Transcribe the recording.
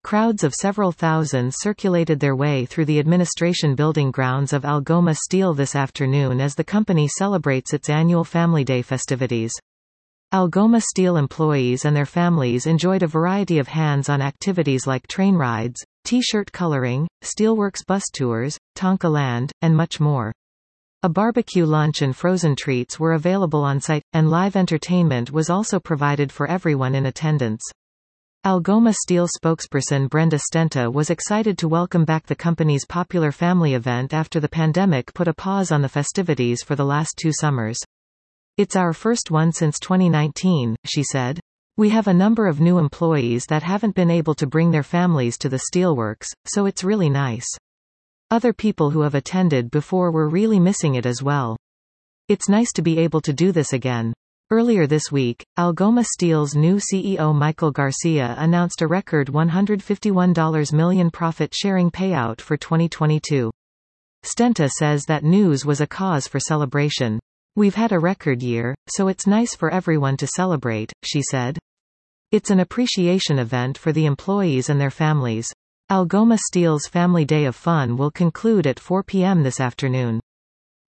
Crowds of several thousand circulated their way through the administration building grounds of Algoma Steel this afternoon as the company celebrates its annual Family Day festivities. Algoma Steel employees and their families enjoyed a variety of hands-on activities like train rides, T-shirt coloring, steelworks bus tours, Tonka Land, and much more. A barbecue lunch and frozen treats were available on site, and live entertainment was also provided for everyone in attendance. Algoma Steel spokesperson Brenda Stenta was excited to welcome back the company's popular family event after the pandemic put a pause on the festivities for the last 2 summers. "It's our first one since 2019, she said. "We have a number of new employees that haven't been able to bring their families to the steelworks, so it's really nice. Other people who have attended before were really missing it as well. It's nice to be able to do this again." Earlier this week, Algoma Steel's new CEO Michael Garcia announced a record $151 million profit-sharing payout for 2022. Stenta says that news was a cause for celebration. "We've had a record year, so it's nice for everyone to celebrate," she said. "It's an appreciation event for the employees and their families." Algoma Steel's Family Day of Fun will conclude at 4 p.m. this afternoon.